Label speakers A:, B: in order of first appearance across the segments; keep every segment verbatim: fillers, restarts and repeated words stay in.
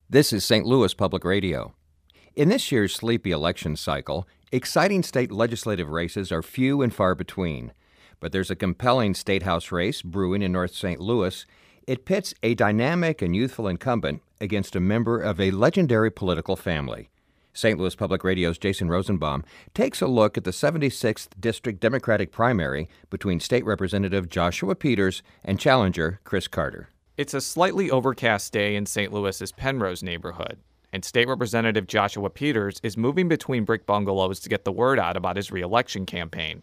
A: This is Saint Louis Public Radio. In this year's sleepy election cycle, exciting state legislative races are few and far between. But there's a compelling state house race brewing in North Saint Louis. It pits a dynamic and youthful incumbent against a member of a legendary political family. Saint Louis Public Radio's Jason Rosenbaum takes a look at the seventy-sixth District Democratic primary between State Representative Joshua Peters and challenger Chris Carter.
B: It's a slightly overcast day in Saint Louis's Penrose neighborhood, and State Representative Joshua Peters is moving between brick bungalows to get the word out about his re-election campaign.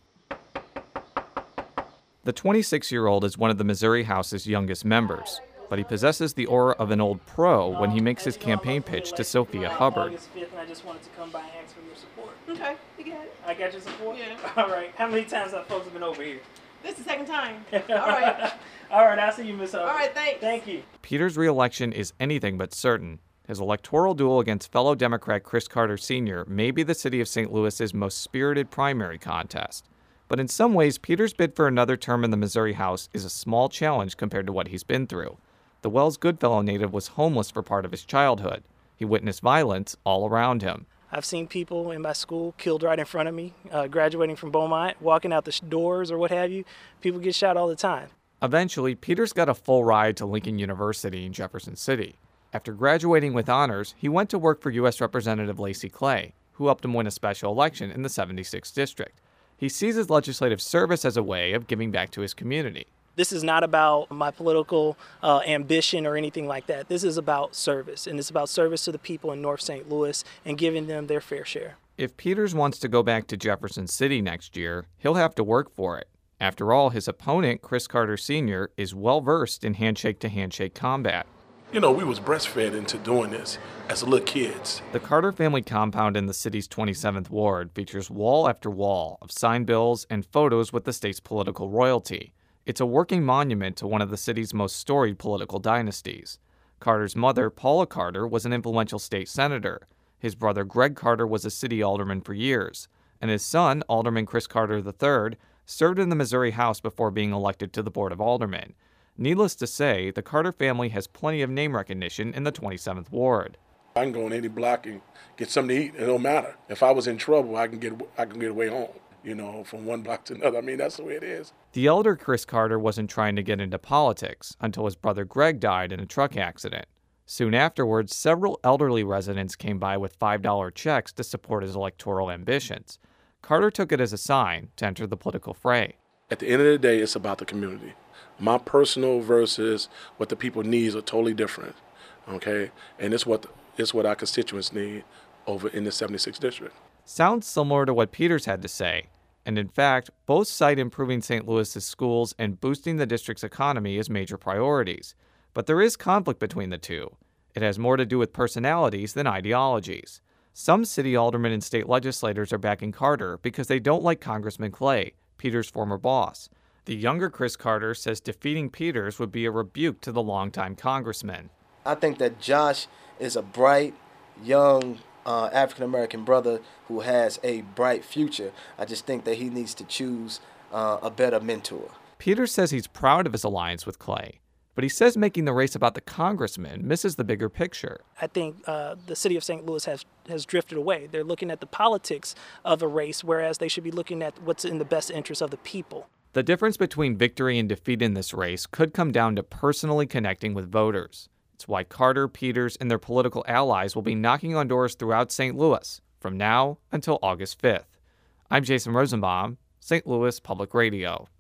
B: The twenty-six-year-old is one of the Missouri House's youngest members, but he possesses the aura of an old pro when he makes his campaign pitch to Sophia Hubbard.
C: August fifth, and I just wanted to come by and ask for your support.
D: Okay, you got it.
C: I got your support?
D: Yeah.
C: All right. How many times have folks been over here?
D: This is the second time. All right.
C: All right, I'll see you, Miss Hubbard.
D: All right, thanks.
C: Thank you.
B: Peters' re-election is anything but certain. His electoral duel against fellow Democrat Chris Carter Senior may be the city of Saint Louis's most spirited primary contest. But in some ways, Peters' bid for another term in the Missouri House is a small challenge compared to what he's been through. The Wells Goodfellow native was homeless for part of his childhood. He witnessed violence all around him.
C: I've seen people in my school killed right in front of me, uh, graduating from Beaumont, walking out the sh- doors or what have you. People get shot all the time.
B: Eventually, Peters got a full ride to Lincoln University in Jefferson City. After graduating with honors, he went to work for U S Representative Lacy Clay, who helped him win a special election in the seventy-sixth District. He sees his legislative service as a way of giving back to his community.
C: This is not about my political uh, ambition or anything like that. This is about service, and it's about service to the people in North Saint Louis and giving them their fair share.
B: If Peters wants to go back to Jefferson City next year, he'll have to work for it. After all, his opponent, Chris Carter Senior, is well-versed in handshake-to-handshake combat.
E: You know, we was breastfed into doing this as little kids.
B: The Carter family compound in the city's twenty-seventh Ward features wall after wall of signed bills and photos with the state's political royalty. It's a working monument to one of the city's most storied political dynasties. Carter's mother, Paula Carter, was an influential state senator. His brother, Greg Carter, was a city alderman for years. And his son, Alderman Chris Carter the third, served in the Missouri House before being elected to the Board of Aldermen. Needless to say, the Carter family has plenty of name recognition in the twenty-seventh Ward.
E: I can go on any block and get something to eat. It don't matter. If I was in trouble, I can get I can get away home. You know, from one block to another. I mean, that's the way it is.
B: The elder Chris Carter wasn't trying to get into politics until his brother Greg died in a truck accident. Soon afterwards, several elderly residents came by with five dollar checks to support his electoral ambitions. Carter took it as a sign to enter the political fray.
E: At the end of the day, it's about the community. My personal versus what the people need are totally different, okay? And it's what it's what our constituents need over in the seventy-sixth District.
B: Sounds similar to what Peters had to say. And in fact, both cite improving Saint Louis's schools and boosting the district's economy as major priorities. But there is conflict between the two. It has more to do with personalities than ideologies. Some city aldermen and state legislators are backing Carter because they don't like Congressman Clay, Peters' former boss. The younger Chris Carter says defeating Peters would be a rebuke to the longtime congressman.
F: I think that Josh is a bright, young Uh, African-American brother who has a bright future. I just think that he needs to choose uh, a better mentor.
B: Peters says he's proud of his alliance with Clay, but he says making the race about the congressman misses the bigger picture.
C: I think uh, the city of Saint Louis has, has drifted away. They're looking at the politics of a race, whereas they should be looking at what's in the best interest of the people.
B: The difference between victory and defeat in this race could come down to personally connecting with voters. It's why Carter, Peters, and their political allies will be knocking on doors throughout Saint Louis from now until August fifth. I'm Jason Rosenbaum, Saint Louis Public Radio.